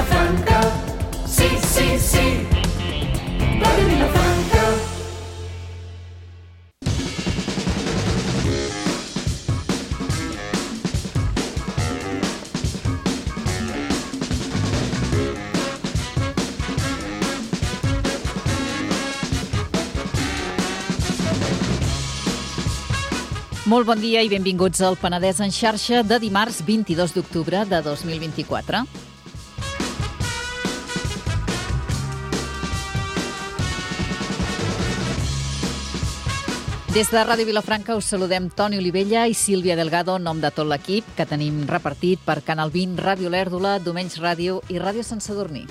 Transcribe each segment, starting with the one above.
Vilafranca, sí, sí, sí. Ràdio Vilafranca. Molt bon dia i benvinguts al Penedès en xarxa de dimarts 22 d'octubre de 2024. Des de Ràdio Vilafranca us saludem Toni Olivella i Sílvia Delgado en nom de tot l'equip que tenim repartit per Canal 20, Ràdio Lèrdula, Domenys Ràdio i Ràdio Sant Sadurní.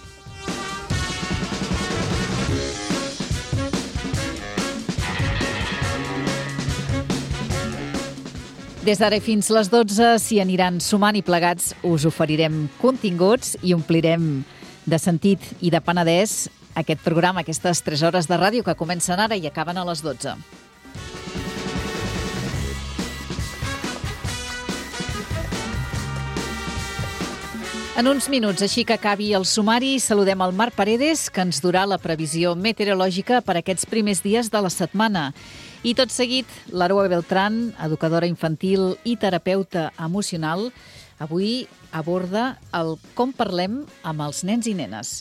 Des d'ara fins les 12 s'hi aniran sumant i plegats us oferirem continguts i omplirem de sentit i de penedès aquest programa, aquestes 3 hores de ràdio que comencen ara i acaben a les 12. En uns minuts, així que acabi el sumari, saludem el Marc Paredes, que ens durà la previsió meteorològica per aquests primers dies de la setmana. I tot seguit, l'Aroa Beltrán, educadora infantil i terapeuta emocional, avui aborda el com parlem amb els nens i nenes.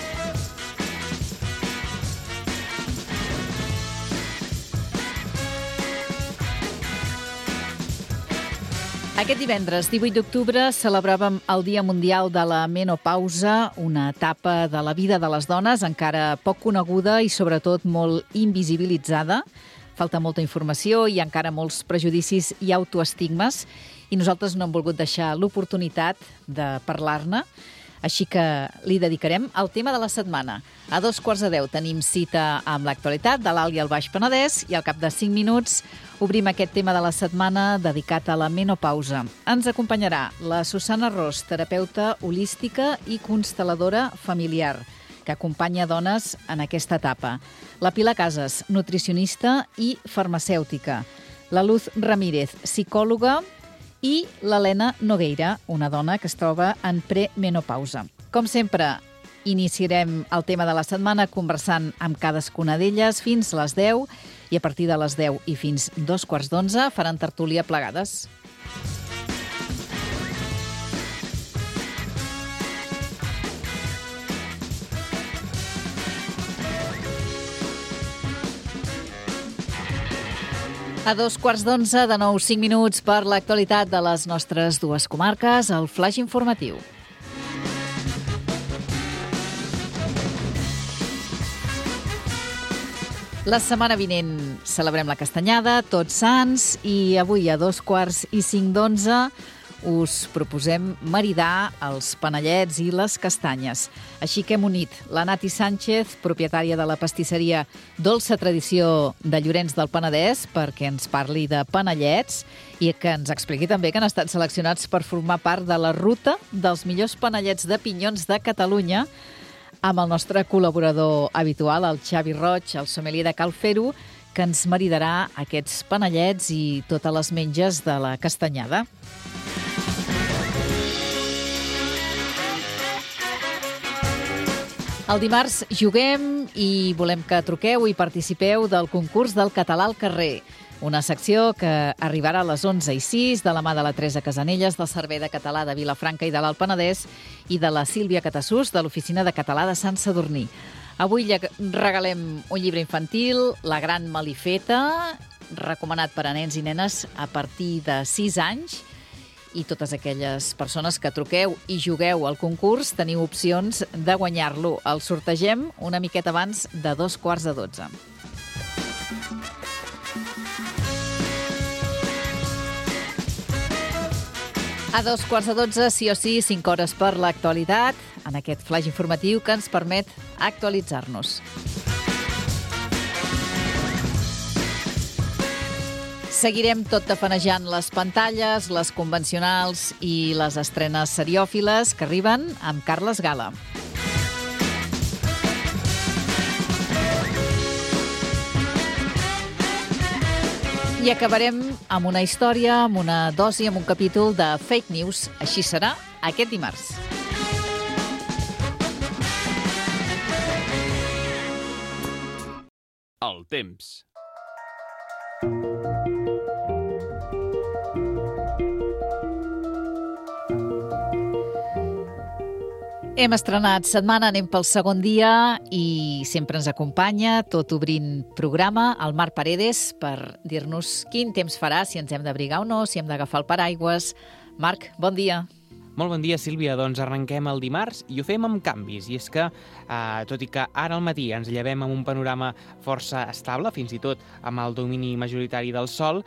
Aquest divendres, 18 d'octubre, celebràvem el Dia Mundial de la Menopausa, una etapa de la vida de les dones encara poc coneguda i sobretot molt invisibilitzada. Falta molta informació, hi ha encara molts prejudicis i autoestigmes i nosaltres no hem volgut deixar l'oportunitat de parlar-ne, així que li dedicarem al tema de la setmana. A 2:15 tenim cita amb l'actualitat de l'Alt i el Baix Penedès i al cap de 5 minuts obrim aquest tema de la setmana dedicat a la menopausa. Ens acompanyarà la Susana Ros, terapeuta holística i constel·ladora familiar, que acompanya dones en aquesta etapa. La Pilar Casas, nutricionista i farmacèutica. La Luz Ramírez, psicòloga. I l'Helena Nogueira, una dona que es troba en premenopausa. Com sempre, iniciarem el tema de la setmana conversant amb cadascuna d'elles fins les 10 i a partir de les 10 i fins 2:15 faran tertúlia plegades. A 2:15, de nou 5 minuts per l'actualitat de les nostres dues comarques, el flaix informatiu. La setmana vinent celebrem la Castanyada, Tots Sants, i avui a 2:45 us proposem maridar els panellets i les castanyes. Així que hem unit la Nati Sánchez, propietària de la pastisseria Dolça Tradició de Llorenç del Penedès, perquè ens parli de panellets i que ens expliqui també que han estat seleccionats per formar part de la ruta dels millors panellets de pinyons de Catalunya, amb el nostre col·laborador habitual, el Xavi Roig, el sommelier de Cal Fer-ho, que ens maridarà aquests panellets i totes les menges de la Castanyada. El dimarts juguem i volem que truqueu i participeu del concurs del català al carrer, una secció que arribarà a les 11:06 de la mà de la Teresa Casanelles, del Servei de Català de Vilafranca i de l'Alt Penedès i de la Sílvia Catassús, de l'Oficina de Català de Sant Sadurní. Avui regalem un llibre infantil, La gran malifeta, recomanat per a nens i nenes a partir de 6 anys, i totes aquelles persones que truqueu i jugueu al concurs teniu opcions de guanyar-lo. El sortegem una miqueta abans de 2:15. A 2:15, sí o sí, 5 hores per l'actualitat, en aquest flaix informatiu que ens permet actualitzar-nos. Seguirem tot tafanejant les pantalles, les convencionals i les estrenes seriòfiles que arriben amb Carles Gala. I acabarem amb una història, amb una dosi, amb un capítol de fake news. Així serà aquest dimarts. el temps. Hem estrenat setmana, anem pel segon dia i sempre ens acompanya, tot obrint programa, el Marc Paredes, per dir-nos quin temps farà, si ens hem d'abrigar o no, si hem d'agafar el paraigües. Marc, bon dia. Molt bon dia, Sílvia. Doncs arrenquem el dimarts i ho fem amb canvis. I és que, tot i que ara al matí ens llevem amb un panorama força estable, fins i tot amb el domini majoritari del sol,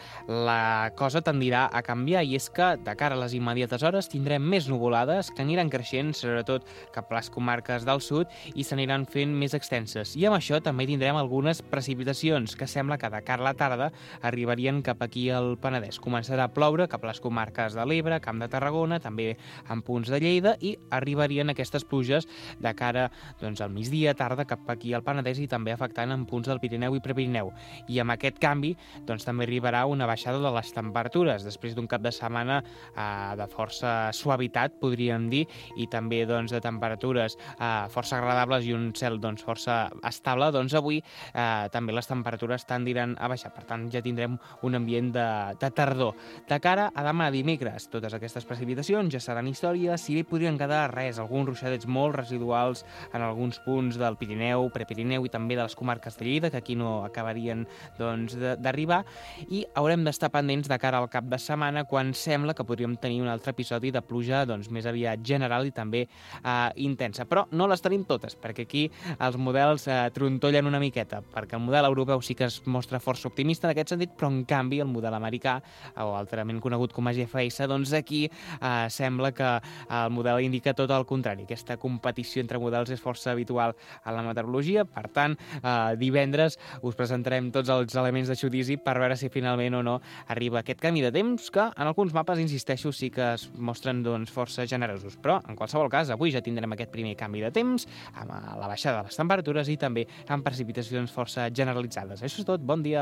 la cosa tendirà a canviar. I és que, de cara a les immediates hores, tindrem més nuvolades que aniran creixent, sobretot cap a les comarques del sud, i s'aniran fent més extenses. I amb això també tindrem algunes precipitacions, que sembla que de cara a la tarda arribarien cap aquí al Penedès. Començarà a ploure cap a les comarques de l'Ebre, Camp de Tarragona, també en punts de Lleida, i arribarien aquestes pluges de cara al migdia, tarda, cap aquí al Penedès i també afectant en punts del Pirineu i Prepirineu. I amb aquest canvi també arribarà una baixada de les temperatures, després d'un cap de setmana de força suavitat, podríem dir, i també de temperatures força agradables i un cel força estable, avui també les temperatures tendiran a baixar. Per tant, ja tindrem un ambient de tardor. De cara a demà dimecres, totes aquestes precipitacions ja seran història, si bé podrien quedar alguns ruixadets molt residuals en alguns punts del Pirineu, Prepirineu i també de les comarques de Lleida, que aquí no acabarien d'arribar, i haurem d'estar pendents de cara al cap de setmana, quan sembla que podríem tenir un altre episodi de pluja més aviat general i també intensa. Però no les tenim totes, perquè aquí els models trontollen una miqueta, perquè el model europeu sí que es mostra força optimista en aquest sentit, però en canvi el model americà, o altrament conegut com a GFS, aquí sembla que el model indica tot el contrari. Aquesta competició entre models és força habitual a la meteorologia. Per tant, divendres us presentarem tots els elements de judici per veure si finalment o no arriba aquest canvi de temps, que en alguns mapes, insisteixo, sí que es mostren força generosos. Però, en qualsevol cas, avui ja tindrem aquest primer canvi de temps, amb la baixada de les temperatures i també amb precipitacions força generalitzades. Això és tot. Bon dia.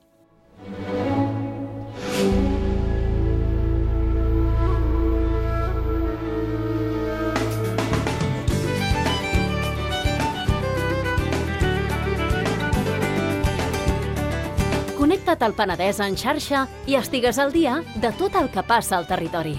Connecta't al Penedès en xarxa i estigues al dia de tot el que passa al territori.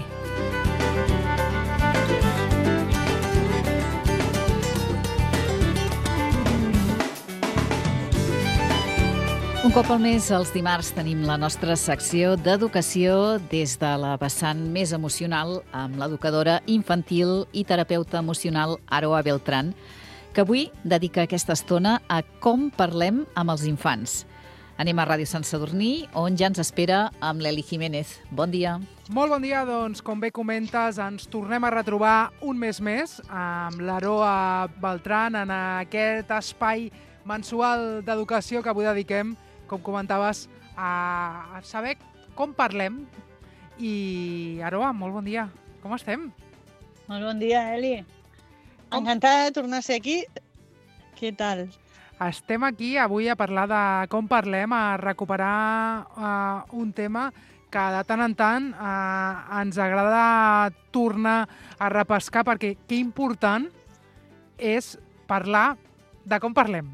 Un cop al mes, els dimarts, tenim la nostra secció d'educació des de la vessant més emocional amb l'educadora infantil i terapeuta emocional Aroa Beltrán, que avui dedica aquesta estona a com parlem amb els infants. Anem a Ràdio Sant Sadurní, on ja ens espera amb l'Eli Jiménez. Bon dia. Molt bon dia, doncs, com bé comentes, ens tornem a retrobar un mes més amb l'Aroa Beltrán en aquest espai mensual d'educació que avui dediquem, com comentaves, a saber com parlem. I, Aroa, molt bon dia. Com estem? Molt bon dia, Eli. Encantada de tornar a ser aquí. Què tal? Estem aquí avui a parlar de com parlem, a recuperar un tema que de tant en tant ens agrada tornar a repescar, perquè que important és parlar de com parlem.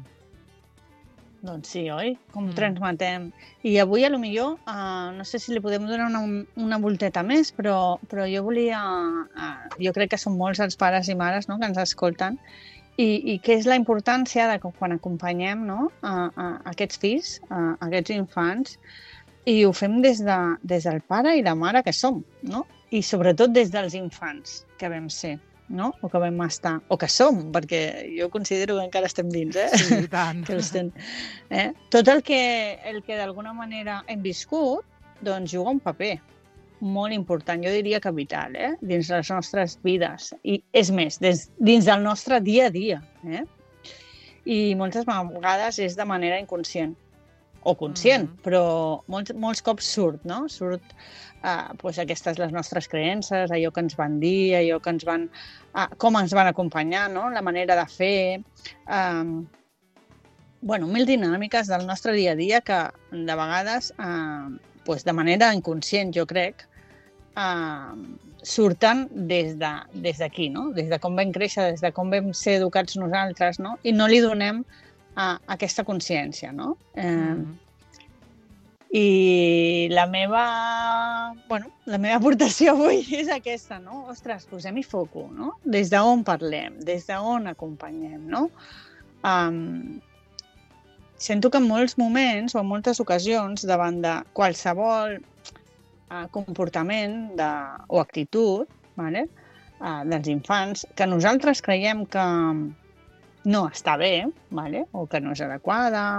Doncs sí, oi? Com transmetem. I avui, potser, no sé si li podem donar una volteta més, però jo volia... jo crec que són molts els pares i mares, no?, que ens escolten, i què és la importància de quan acompanyem, no?, a aquests fills, a aquests infants, i ho fem des del pare i la mare que som, no? I sobretot des dels infants que vam ser, no? O que vam estar, o que som, perquè jo considero que encara estem dins, Sí, i tant. Que tot el que d'alguna manera hem viscut, doncs juga un paper molt important, jo diria que vital, dins les nostres vides. I és més, dins del nostre dia a dia. I moltes vegades és de manera inconscient, o conscient, però molts cops surt, no? Surt aquestes les nostres creences, allò que ens van dir, allò que ens van... com ens van acompanyar, no? La manera de fer... mil dinàmiques del nostre dia a dia que de vegades, de manera inconscient, jo crec, surten des d'aquí, no? Des de com vam créixer, des de com vam ser educats nosaltres, no? I no li donem aquesta consciència, no? I la meva aportació avui és aquesta, no? Ostres, posem-hi foco, no? Des d'on parlem, des d'on acompanyem, no? Sento que en molts moments o en moltes ocasions, davant de qualsevol comportament o actitud, vale? Dels infants, que nosaltres creiem que no està bé, vale? O que no és adequada,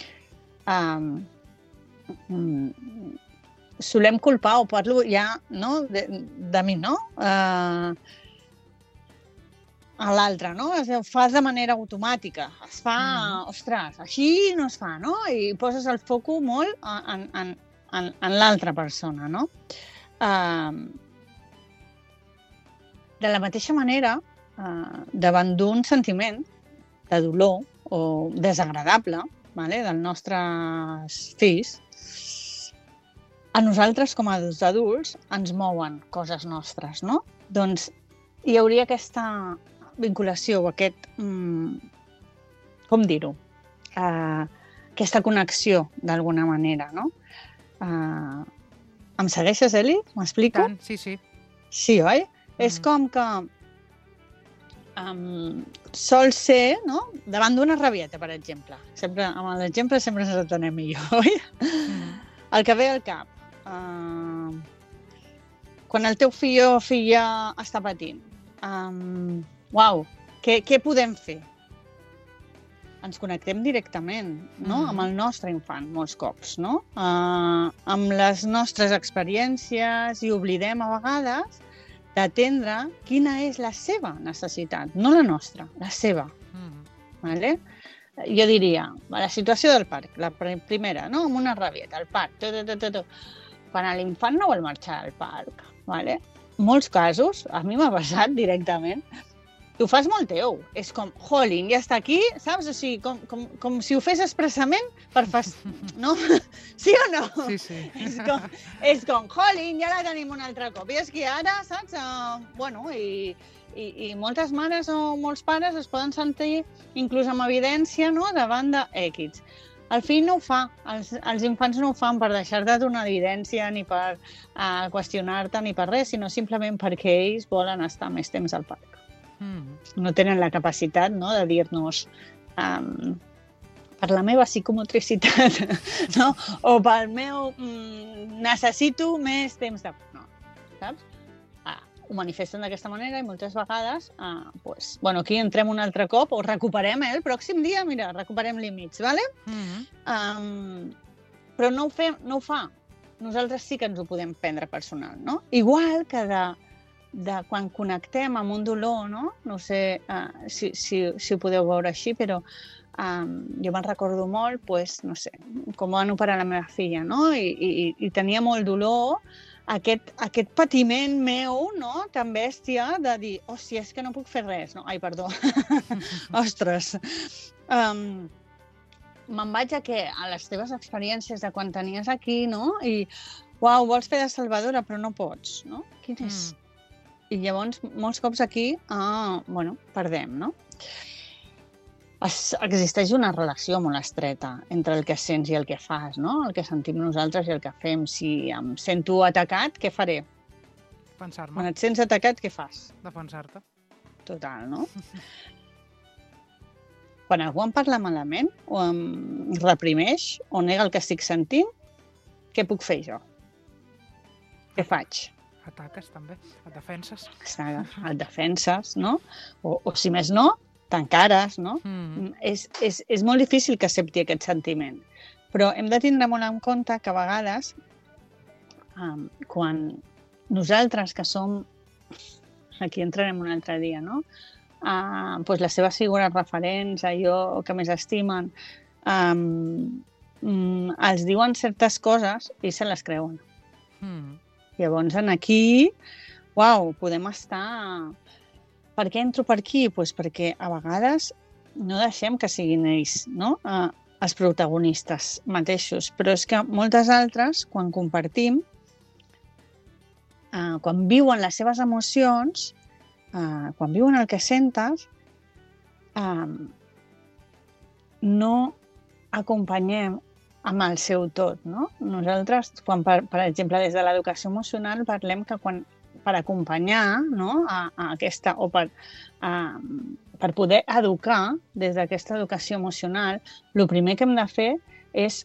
solem culpar, o parlo ja de mi, no? A l'altre, no? Es fa de manera automàtica. Es fa, ostres, així no es fa, no? I poses el foco molt en l'altra persona, no? De la mateixa manera, davant d'un sentiment de dolor o desagradable, vale, dels nostres fills, a nosaltres, com a adults, ens mouen coses nostres, no? Doncs hi hauria aquesta vinculació o aquest, com dir-ho, aquesta connexió d'alguna manera, no? Em segueixes, Eli? M'explico? Tant, sí. Sí, oi? És com que sol ser, no? Davant d'una rabieta, per exemple. Sempre, amb l'exemple sempre ens entenem millor, oi? El que ve al cap. Quan el teu fill o filla està patint, uau, què podem fer? Ens connectem directament, no? Amb el nostre infant, molts cops, no? Amb les nostres experiències i oblidem a vegades d'atendre quina és la seva necessitat, no la nostra, la seva. Vale? Jo diria, la situació del parc, la primera, no? Amb una rabieta, al parc, quan l'infant no vol marxar al parc, vale? En molts casos, a mi m'ha passat directament, t'ho fas molt teu. És com, jolín, ja està aquí, saps? O sigui, com si ho fes expressament per no? Sí o no? Sí. És com, jolín, ja la tenim un altre cop. I és que ara, saps? I moltes mares o molts pares es poden sentir inclús amb evidència, no?, davant d'X. El fill no ho fa, els infants no ho fan per deixar-te donar evidència ni per qüestionar-te ni per res, sinó simplement perquè ells volen estar més temps al parc. No tenen la capacitat, no?, de dir-nos per la meva psicomotricitat, no? O pel meu necessito més temps de... No, saps? Ho manifesten d'aquesta manera i moltes vegades aquí entrem un altre cop o recuperem el pròxim dia, mira, recuperem límits, ¿vale? Però no ho fa. Nosaltres sí que ens ho podem prendre personal, no? Igual que de quan connectem amb un dolor, no? No sé si ho podeu veure així, però jo me'n recordo molt, no sé, com van operar la meva filla, no? I tenia molt dolor, aquest patiment meu, no?, tan bèstia de dir, hòstia, és que no puc fer res. No? Ai, perdó. Ostres. Me'n vaig a les teves experiències de quan tenies aquí, no? I, uau, vols fer de salvadora, però no pots, no? Quin és? I llavors, molts cops aquí, perdem, no? Existeix una relació molt estreta entre el que sents i el que fas, no? El que sentim nosaltres i el que fem. Si em sento atacat, què faré? Defensar-me. Quan et sents atacat, què fas? Defensar-te. Total, no? Quan algú em parla malament, o em reprimeix, o nega el que estic sentint, què puc fer jo? Què faig? Ataques, també. Et defenses. Et defenses, no? O si més no, t'encares, no? És molt difícil que accepti aquest sentiment. Però hem de tindre molt en compte que a vegades, quan nosaltres que som, aquí entrarem un altre dia, no? Les seves figures referents, allò que més estimen, els diuen certes coses i se les creuen. Llavors, aquí, podem estar... Per què entro per aquí? Perquè a vegades no deixem que siguin ells, no? Els protagonistes mateixos. Però és que moltes altres, quan compartim, quan viuen les seves emocions, quan viuen el que sentes, no acompanyem amb el seu tot, no? Nosaltres, quan, per exemple, des de l'educació emocional, parlem que per acompanyar, no, a aquesta, o per poder educar des d'aquesta educació emocional, el primer que hem de fer és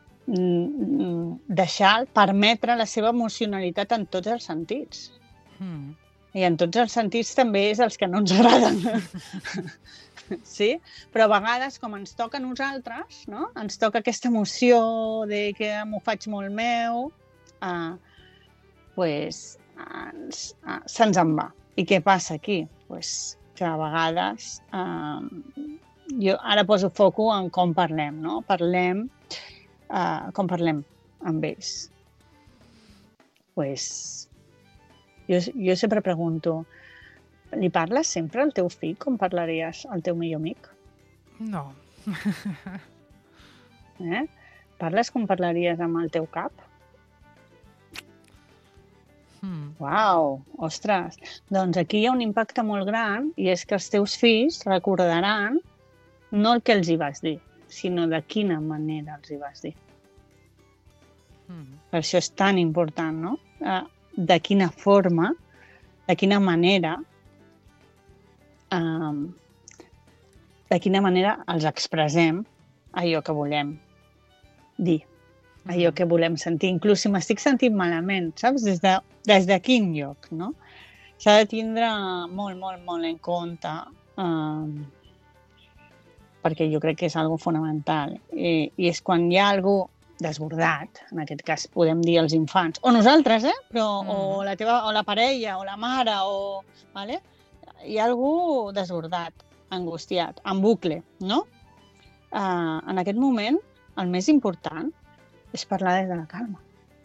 permetre la seva emocionalitat en tots els sentits. I en tots els sentits també és els que no ens agraden. Sí? Però a vegades, com ens toca a nosaltres, no? Ens toca aquesta emoció de que m'ho faig molt meu, se'ns en va. I què passa aquí? Que a vegades jo ara poso foco en com parlem, no? Com parlem amb ells. Jo sempre pregunto, li parles sempre al teu fill com parlaries al teu millor amic? No. Parles com parlaries amb el teu cap? Uau, ostres! Doncs aquí hi ha un impacte molt gran i és que els teus fills recordaran no el que els hi vas dir, sinó de quina manera els hi vas dir. Per això és tan important, no? De quina forma, de quina manera els expressem allò que volem dir, allò que volem sentir. Inclús si m'estic sentint malament, saps? Des de quin lloc, no? S'ha de tindre molt, molt, molt en compte perquè jo crec que és algo fonamental. I és quan hi ha algú desbordat, en aquest cas podem dir els infants, o nosaltres, però o la parella, o la mare, vale? Hi ha algú desbordat, angustiat, en bucle, no? En aquest moment, el més important és parlar des de la calma.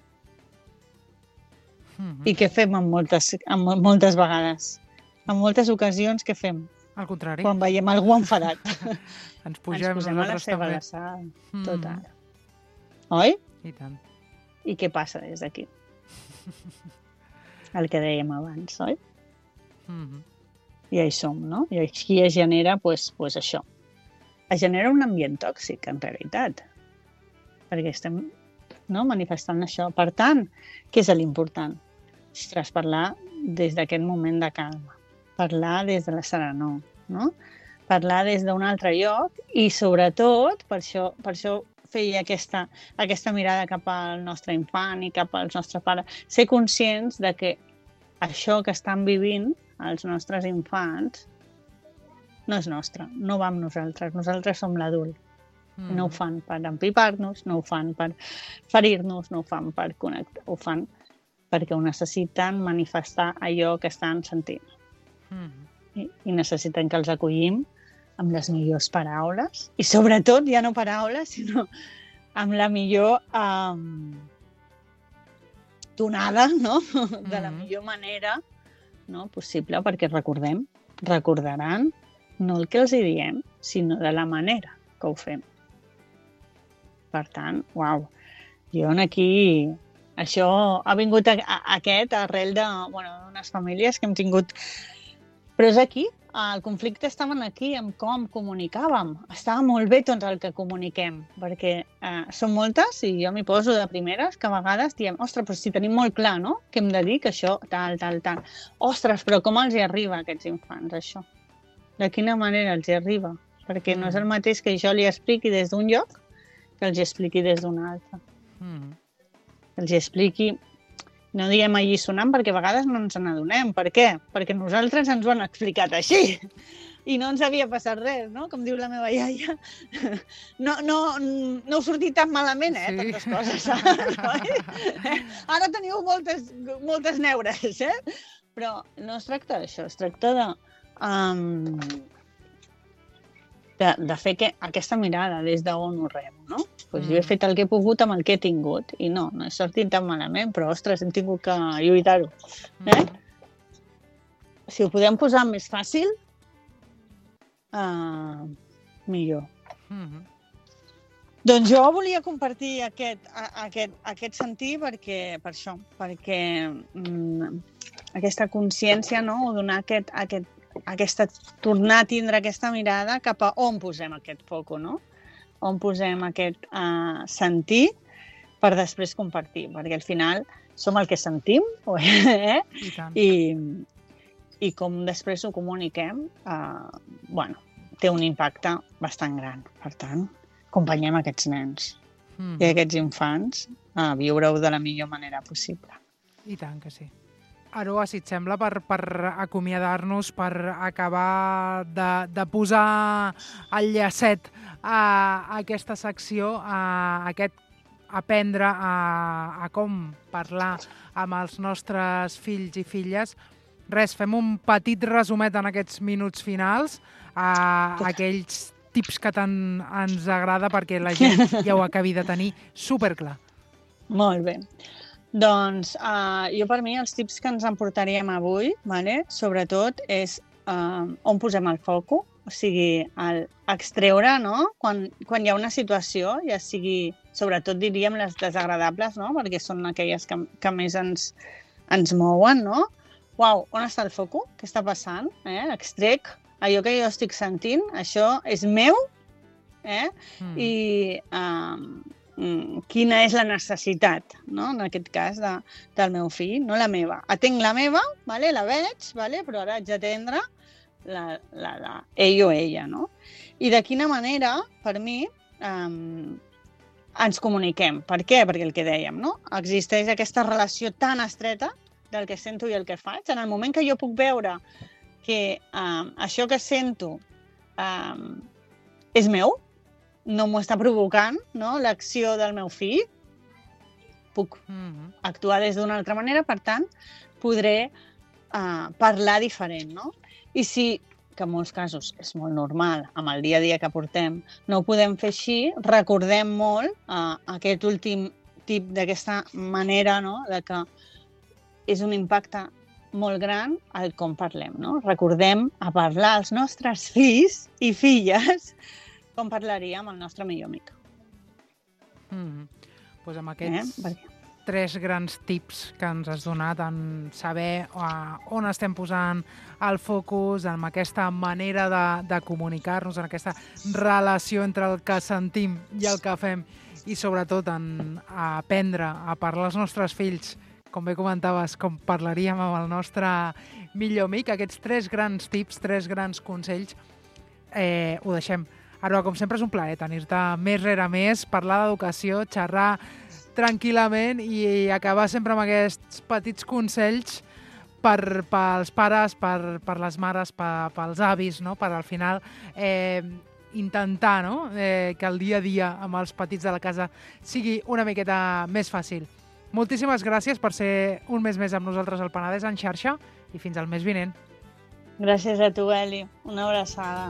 I què fem en moltes vegades? En moltes ocasions, què fem? Al contrari. Quan veiem algú enfadat. Ens posem a la seva també. alçada, tot ara. Oi? I tant. I què passa des d'aquí? El que dèiem abans, oi? I hi som, no? I aquí es genera, això. Es genera un ambient tòxic, en realitat. Perquè estem manifestant això. Per tant, què és l'important? Ostres, parlar des d'aquest moment de calma. Parlar des de la serenor, no? Parlar des d'un altre lloc i, sobretot, per això feia aquesta mirada cap al nostre infant i cap als nostres pares. Ser conscients de que això que estan vivint els nostres infants no és nostre, no va amb nosaltres. Nosaltres som l'adult. No ho fan per empipar-nos, no ho fan per ferir-nos, no ho fan per connectar, ho fan perquè ho necessiten manifestar allò que estan sentint. I necessiten que els acollim amb les millors paraules i sobretot ja no paraules sinó amb la millor tonada, no? De la millor manera possible, perquè recordaran no el que els hi diem, sinó de la manera que ho fem. Per tant, uau, jo aquí això ha vingut arrel d'unes famílies que hem tingut, però és aquí. El conflicte estava aquí, amb com comunicàvem. Estava molt bé tot el que comuniquem, perquè són moltes, i jo m'hi poso de primeres, que a vegades diem, ostres, però si tenim molt clar, no?, que hem de dir que això, tal. Ostres, però com els hi arriba a aquests infants, això? De quina manera els hi arriba? Perquè no és el mateix que jo li expliqui des d'un lloc que els hi expliqui des d'un altre. Els hi expliqui... No diem alliçonant perquè a vegades no ens n'adonem. Per què? Perquè nosaltres ens ho han explicat així. I no ens havia passat res, no? Com diu la meva iaia. No heu sortit tan malament, tantes coses. Ara teniu moltes neures, Però no es tracta d'això, es tracta de fer aquesta mirada des d'on ho rebo, no? Jo he fet el que he pogut amb el que he tingut i no he sortit tan malament, però ostres, hem tingut que lluitar-ho. Si ho podem posar més fàcil, millor. Doncs jo volia compartir aquest sentir per això, perquè aquesta consciència, o donar tornar a tindre aquesta mirada cap a on posem aquest foco, no? on posem aquest sentir per després compartir, perquè al final som el que sentim, I tant. i com després ho comuniquem, té un impacte bastant gran. Per tant, acompanyem aquests nens i aquests infants a viure-ho de la millor manera possible. I tant que sí. Aroa, si et sembla, per acomiadar-nos, per acabar de posar el llacet a aquesta secció, a aquest aprendre a com parlar amb els nostres fills i filles. Res, fem un petit resumet en aquests minuts finals a aquells tips que tant ens agrada perquè la gent ja ho acabi de tenir superclar. Molt bé. Doncs jo per mi els tips que ens emportaríem avui, sobretot, és on posem el foco, o sigui, extreure, no? Quan hi ha una situació, ja sigui, sobretot diríem les desagradables, no? Perquè són aquelles que més ens mouen, no? Uau, on està el foco? Què està passant? Extrec allò que jo estic sentint, això és meu, i quina és la necessitat, no? En aquest cas, del meu fill, no la meva. Atenc la meva, la veig, però ara haig d'atendre la ell o ella, no? I de quina manera, per mi, ens comuniquem. Per què? Perquè el que dèiem, no? Existeix aquesta relació tan estreta del que sento i el que faig. En el moment que jo puc veure que això que sento és meu, no m'ho està provocant, no? L'acció del meu fill, puc actuar des d'una altra manera, per tant, podré parlar diferent, no? I sí, que en molts casos és molt normal, amb el dia a dia que portem, no ho podem fer així, recordem molt aquest últim tip d'aquesta manera, no? De que és un impacte molt gran el com parlem, no? Recordem a parlar als nostres fills i filles com parlaríem el nostre millor amic. Pues amb aquests 3 grans tips que ens has donat en saber on estem posant el focus, amb aquesta manera de comunicar-nos, en aquesta relació entre el que sentim i el que fem, i sobretot en aprendre a parlar als nostres fills, com bé comentaves, com parlaríem amb el nostre millor amic. Aquests 3 grans tips, 3 grans consells, ho deixem. Ara, com sempre, és un plaer tenir-te més rere més, parlar d'educació, xerrar tranquil·lament i acabar sempre amb aquests petits consells pels pares, per les mares, pels avis, no? Per al final intentar, no? Que el dia a dia amb els petits de la casa sigui una miqueta més fàcil. Moltíssimes gràcies per ser un mes més amb nosaltres al Penedès en xarxa i fins al mes vinent. Gràcies a tu, Eli. Una abraçada.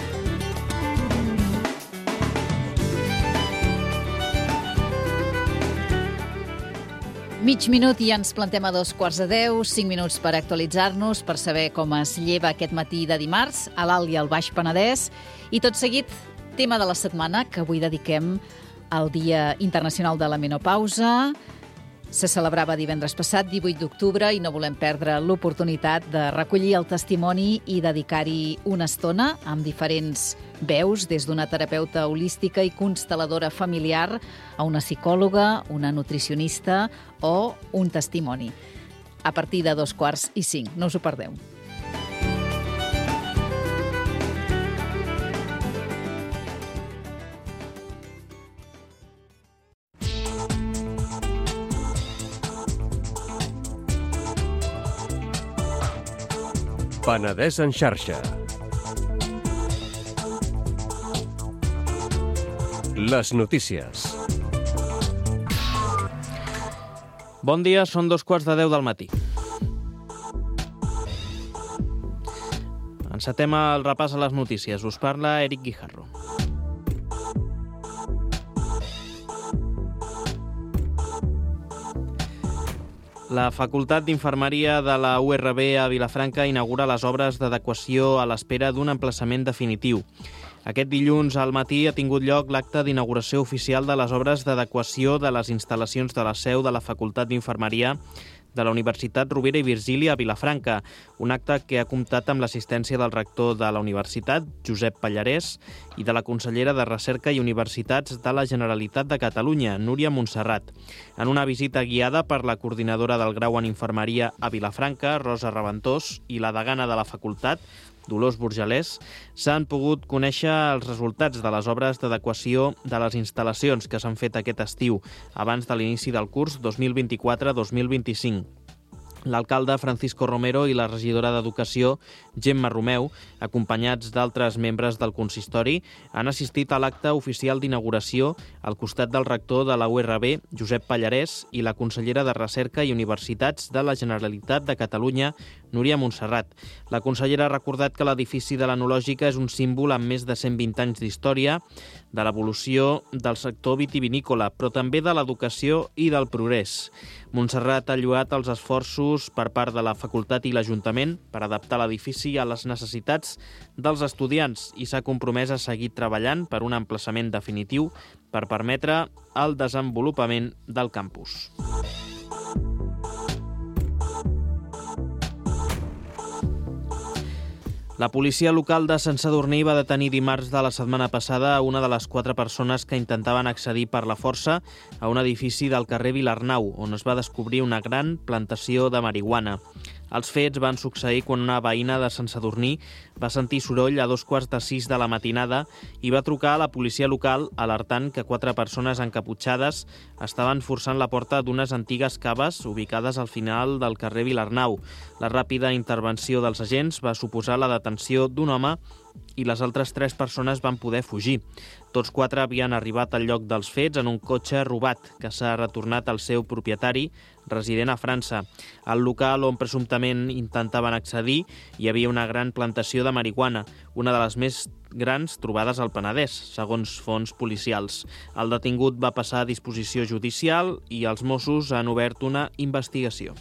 Mig minut i ens plantem a 9:45, 5 minuts per actualitzar-nos, per saber com es lleva aquest matí de dimarts a l'Alt i al Baix Penedès. I tot seguit, tema de la setmana, que avui dediquem al Dia Internacional de la Menopausa. Se celebrava divendres passat, 18 d'octubre, i no volem perdre l'oportunitat de recollir el testimoni i dedicar-hi una estona amb diferents veus, des d'una terapeuta holística i constel·ladora familiar a una psicòloga, una nutricionista o un testimoni. A partir de 4:45, no us ho perdeu. Penedès en xarxa. Les notícies. Bon dia, són 9:15 del matí. Encetem el repàs a les notícies. Us parla Eric Guijarro. La Facultat d'Infermeria de la URB a Vilafranca inaugura les obres d'adequació a l'espera d'un emplaçament definitiu. Aquest dilluns al matí ha tingut lloc l'acte d'inauguració oficial de les obres d'adequació de les instal·lacions de la seu de la Facultat d'Infermeria de la Universitat Rovira i Virgili a Vilafranca, un acte que ha comptat amb l'assistència del rector de la universitat, Josep Pallarès, i de la consellera de Recerca i Universitats de la Generalitat de Catalunya, Núria Montserrat. En una visita guiada per la coordinadora del grau en Infermeria a Vilafranca, Rosa Reventós, i la degana de la facultat, Dolors Burgelès, s'han pogut conèixer els resultats de les obres d'adequació de les instal·lacions que s'han fet aquest estiu, abans de l'inici del curs 2024-2025. L'alcalde Francisco Romero i la regidora d'Educació, Gemma Romeu, acompanyats d'altres membres del consistori, han assistit a l'acte oficial d'inauguració al costat del rector de la URB, Josep Pallarès, i la consellera de Recerca i Universitats de la Generalitat de Catalunya, Núria Montserrat. La consellera ha recordat que l'edifici de l'Enològica és un símbol amb més de 120 anys d'història, de l'evolució del sector vitivinícola, però també de l'educació i del progrés. Montserrat ha lloat els esforços per part de la facultat i l'Ajuntament per adaptar l'edifici a les necessitats dels estudiants i s'ha compromès a seguir treballant per un emplaçament definitiu per permetre el desenvolupament del campus. La policia local de Sant Sadurní va detenir dimarts de la setmana passada una de les 4 persones que intentaven accedir per la força a un edifici del carrer Vilarnau, on es va descobrir una gran plantació de marihuana. Els fets van succeir quan una veïna de Sant Sadurní va sentir soroll a 5:15 de la matinada i va trucar a la policia local alertant que 4 persones encaputxades estaven forçant la porta d'unes antigues caves ubicades al final del carrer Vilarnau. La ràpida intervenció dels agents va suposar la detenció d'un home i les altres 3 persones van poder fugir. Tots 4 havien arribat al lloc dels fets en un cotxe robat que s'ha retornat al seu propietari, resident a França. Al local on presumptament intentaven accedir hi havia una gran plantació de marihuana, una de les més grans trobades al Penedès, segons fonts policials. El detingut va passar a disposició judicial i els Mossos han obert una investigació.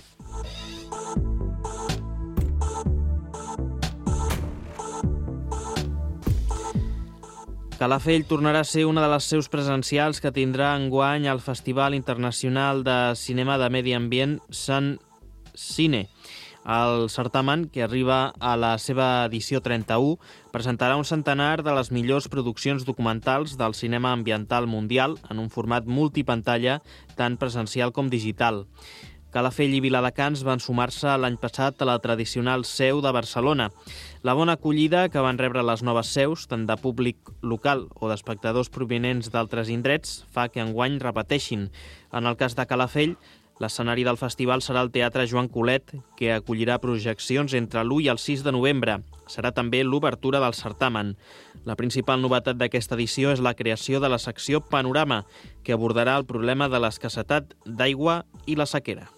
Calafell tornarà a ser una de les seus presencials que tindrà enguany al Festival Internacional de Cinema de Medi Ambient Sant Cine. El certamen, que arriba a la seva edició 31, presentarà un centenar de les millors produccions documentals del cinema ambiental mundial en un format multipantalla tant presencial com digital. Calafell i Viladecans van sumar-se l'any passat a la tradicional seu de Barcelona. La bona acollida que van rebre les noves seus, tant de públic local o d'espectadors provinents d'altres indrets, fa que enguany repeteixin. En el cas de Calafell, l'escenari del festival serà el Teatre Joan Colet, que acollirà projeccions entre l'1 i el 6 de novembre. Serà també l'obertura del certamen. La principal novetat d'aquesta edició és la creació de la secció Panorama, que abordarà el problema de l'escassetat d'aigua i la sequera.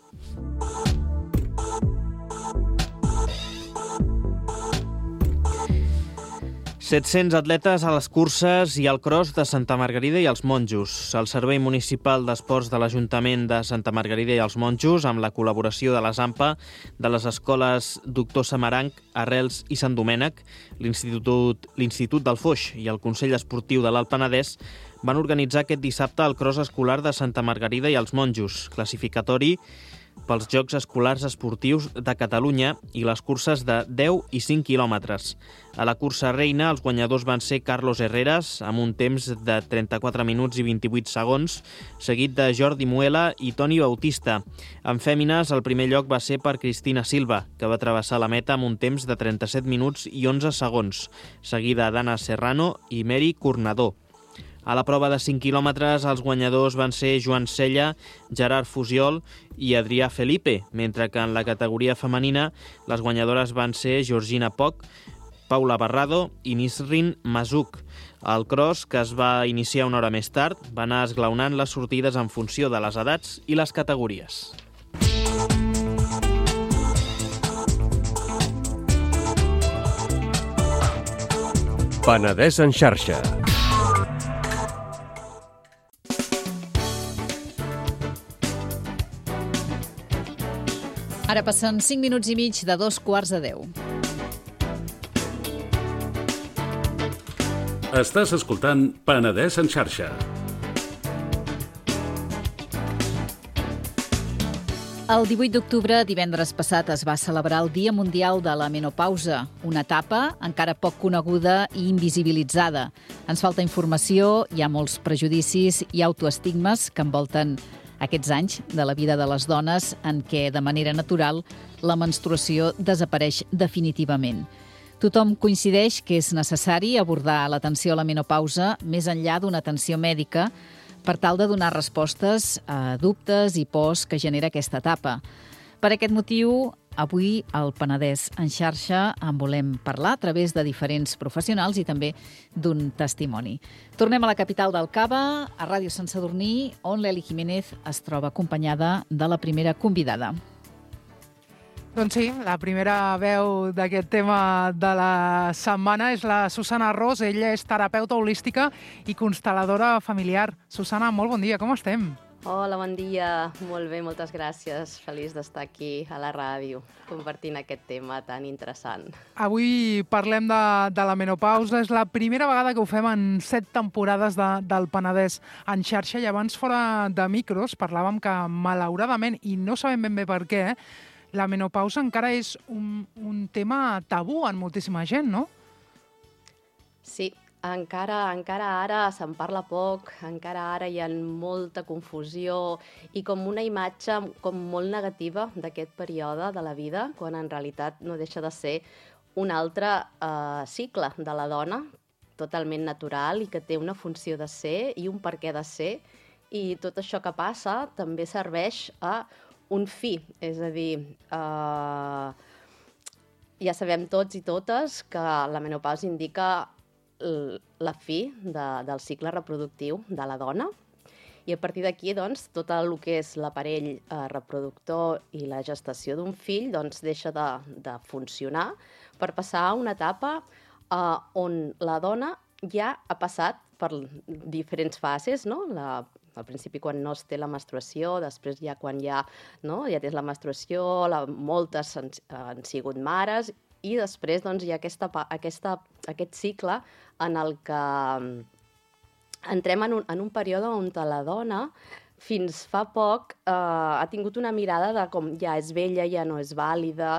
...700 atletes a les curses i al cross de Santa Margarida i els Monjos. El Servei Municipal d'Esports de l'Ajuntament de Santa Margarida i els Monjos, amb la col·laboració de la Zampa, de les escoles Doctor Samaranc, Arrels i Sant Domènec, l'Institut del Foix i el Consell Esportiu de l'Alt Penedès, van organitzar aquest dissabte el cross escolar de Santa Margarida i els Monjos, classificatori pels Jocs Escolars Esportius de Catalunya i les curses de 10 i 5 quilòmetres. A la cursa reina, els guanyadors van ser Carlos Herreras, amb un temps de 34 minuts i 28 segons, seguit de Jordi Muela i Toni Bautista. En fèmines, el primer lloc va ser per Cristina Silva, que va travessar la meta amb un temps de 37 minuts i 11 segons, seguida d'Anna Serrano i Mary Cornador. A la prova de 5 quilòmetres, els guanyadors van ser Joan Sella, Gerard Fusiol i Adrià Felipe, mentre que en la categoria femenina les guanyadores van ser Georgina Poch, Paula Barrado i Nisrin Mazuk. El cross, que es va iniciar una hora més tard, va anar esglaonant les sortides en funció de les edats i les categories. Penedès en xarxa. Ara passen 5 minuts i mig de 9:15. Estàs escoltant Penedès en xarxa. El 18 d'octubre, divendres passat, es va celebrar el Dia Mundial de la Menopausa, una etapa encara poc coneguda i invisibilitzada. Ens falta informació, hi ha molts prejudicis i autoestigmes que envolten aquests anys de la vida de les dones en què, de manera natural, la menstruació desapareix definitivament. Tothom coincideix que és necessari abordar l'atenció a la menopausa més enllà d'una atenció mèdica per tal de donar respostes a dubtes i pors que genera aquesta etapa. Per aquest motiu, avui al Penedès en xarxa en volem parlar a través de diferents professionals i també d'un testimoni. Tornem a la capital del Cava, a Ràdio Sant Sadurní, on l'Eli Jiménez es troba acompanyada de la primera convidada. Doncs sí, la primera veu d'aquest tema de la setmana és la Susana Ros. Ella és terapeuta holística i constel·ladora familiar. Susana, molt bon dia, com estem? Hola, bon dia. Molt bé, moltes gràcies. Feliç d'estar aquí a la ràdio, compartint aquest tema tan interessant. Avui parlem de la menopausa. És la primera vegada que ho fem en 7 temporades del Penedès en xarxa. I abans, fora de micros, parlàvem que, malauradament, i no sabem ben bé per què, la menopausa encara és un tema tabú en moltíssima gent, no? Sí, encara ara se'n parla poc, encara ara hi ha molta confusió i com una imatge com molt negativa d'aquest període de la vida, quan en realitat no deixa de ser un altre cicle de la dona, totalment natural i que té una funció de ser i un perquè de ser, i tot això que passa també serveix a un fi, és a dir, ja sabem tots i totes que la menopausa indica la fi del cicle reproductiu de la dona i a partir d'aquí, doncs, tot el que és l'aparell reproductor i la gestació d'un fill doncs, deixa de funcionar per passar a una etapa on la dona ja ha passat per diferents fases, no? Al principi quan no es té la menstruació, després ja quan ja tens la menstruació, moltes han sigut mares i després doncs, hi ha aquest cicle en el que entrem en un període on la dona fins fa poc ha tingut una mirada de com ja és vella, ja no és vàlida,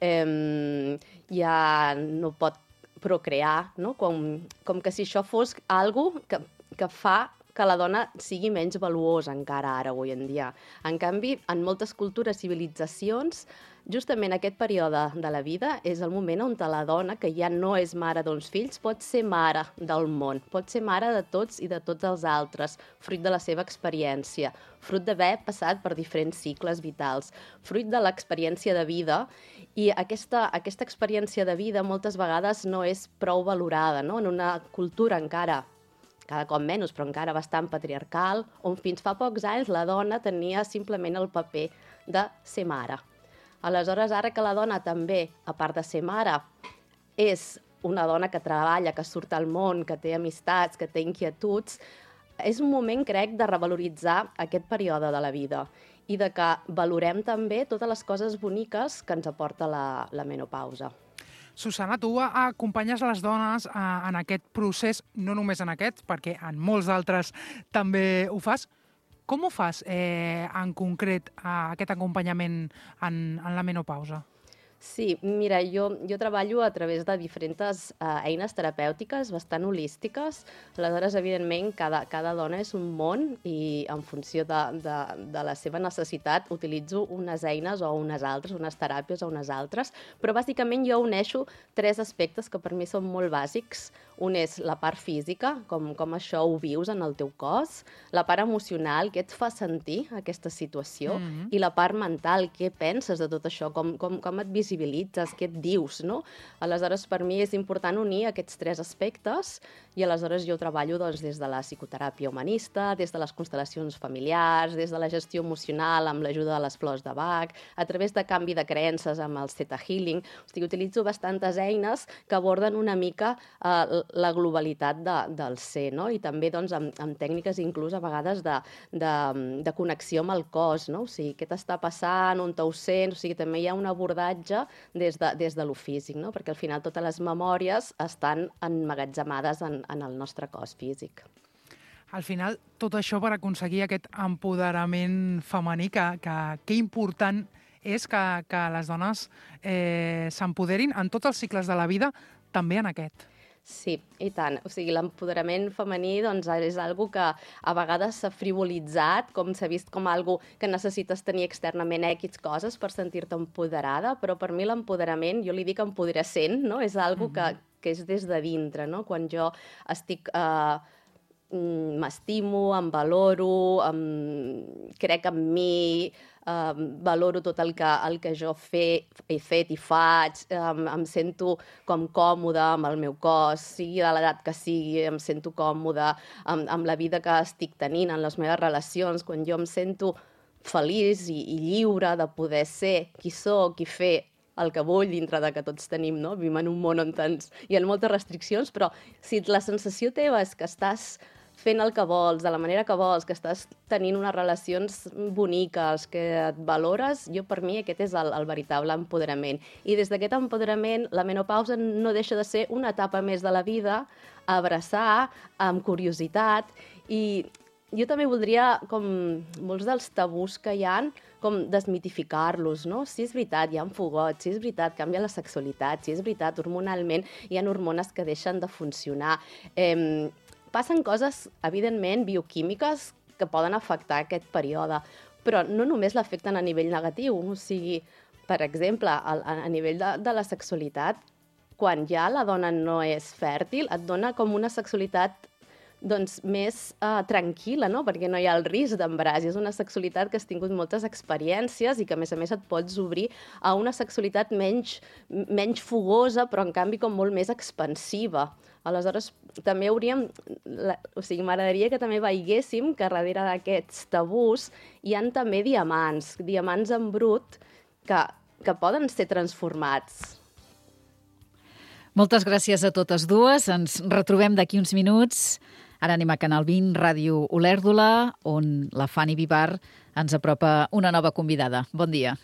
ja no pot procrear, no? Com que si això fos algo que fa que la dona sigui menys valuosa encara ara, avui en dia. En canvi, en moltes cultures, civilitzacions, justament aquest període de la vida és el moment on la dona, que ja no és mare d'uns fills, pot ser mare del món, pot ser mare de tots i de tots els altres, fruit de la seva experiència, fruit d'haver passat per diferents cicles vitals, fruit de l'experiència de vida, i aquesta experiència de vida moltes vegades no és prou valorada, no? En una cultura encara cada cop menys, però encara bastant patriarcal, on fins fa pocs anys la dona tenia simplement el paper de ser mare. Aleshores, ara que la dona també, a part de ser mare, és una dona que treballa, que surt al món, que té amistats, que té inquietuds, és un moment, crec, de revaloritzar aquest període de la vida i de que valorem també totes les coses boniques que ens aporta la menopausa. Susana, tu acompanyes les dones en aquest procés, no només en aquest, perquè en molts d'altres també ho fas. Com ho fas en concret aquest acompanyament en la menopausa? Sí, mira, jo treballo a través de diferents eines terapèutiques bastant holístiques. Aleshores, evidentment, cada dona és un món i en funció de la seva necessitat utilitzo unes eines o unes altres, unes teràpies o unes altres, però bàsicament jo uneixo 3 aspectes que per mi són molt bàsics. Un és la part física, com això ho vius en el teu cos, la part emocional, què et fa sentir aquesta situació, i la part mental, què penses de tot això, com et visibilitzes, què et dius, no? Aleshores, per mi és important unir aquests 3 aspectes i aleshores jo treballo des de la psicoteràpia humanista, des de les constel·lacions familiars, des de la gestió emocional amb l'ajuda de les flors de Bach, a través de canvi de creences amb el Theta Healing. O sigui, utilitzo bastantes eines que aborden una mica la globalitat del ser, no? I també doncs, amb tècniques inclús a vegades de connexió amb el cos, no? O sigui, què t'està passant, on t'ho sents, o sigui, també hi ha un abordatge des de lo físic, no? Perquè al final totes les memòries estan emmagatzemades en el nostre cos físic. al final, tot això per aconseguir aquest empoderament femení, que important és que les dones s'empoderin en tots els cicles de la vida, també en aquest. Sí, i tant. O sigui, l'empoderament femení doncs, és algo que a vegades s'ha frivolitzat, com s'ha vist com algo que necessites tenir externament X coses per sentir-te empoderada, però per mi l'empoderament, jo li dic empoderacent, no? És algo que és des de dintre, no? Quan jo estic... m'estimo, em valoro, crec en mi, valoro tot el que jo he fet i faig, em sento com còmoda amb el meu cos, sigui de l'edat que sigui, em sento còmoda amb la vida que estic tenint, en les meves relacions, quan jo em sento feliç i lliure de poder ser qui soc i fer el que vull dintre de que tots tenim, no? Vivim en un món on hi ha moltes restriccions, però si la sensació teva és que estàs fent el que vols, de la manera que vols, que estàs tenint unes relacions boniques, que et valores, per mi aquest és el veritable empoderament. I des d'aquest empoderament, la menopausa no deixa de ser una etapa més de la vida, a abraçar, amb curiositat, i jo també voldria, com molts dels tabús que hi ha, com desmitificar-los, no? Si és veritat, hi ha fogots, si és veritat, canvia la sexualitat, si és veritat, hormonalment hi ha hormones que deixen de funcionar. Passen coses, evidentment, bioquímiques que poden afectar aquest període, però no només l'afecten a nivell negatiu, o sigui, per exemple, a nivell de la sexualitat, quan ja la dona no és fèrtil, et dona com una sexualitat doncs, més tranquil·la, no? Perquè no hi ha el risc d'embaràs. És una sexualitat que has tingut moltes experiències i que, a més, et pots obrir a una sexualitat menys fogosa, però, en canvi, com molt més expansiva. Aleshores, també m'agradaria que també veiéssim que darrere d'aquests tabús hi ha també diamants en brut que poden ser transformats. Moltes gràcies a totes dues. Ens retrobem d'aquí uns minuts. Ara anem a Canal 20, Ràdio Olèrdola, on la Fanny Vivar ens apropa una nova convidada. Bon dia.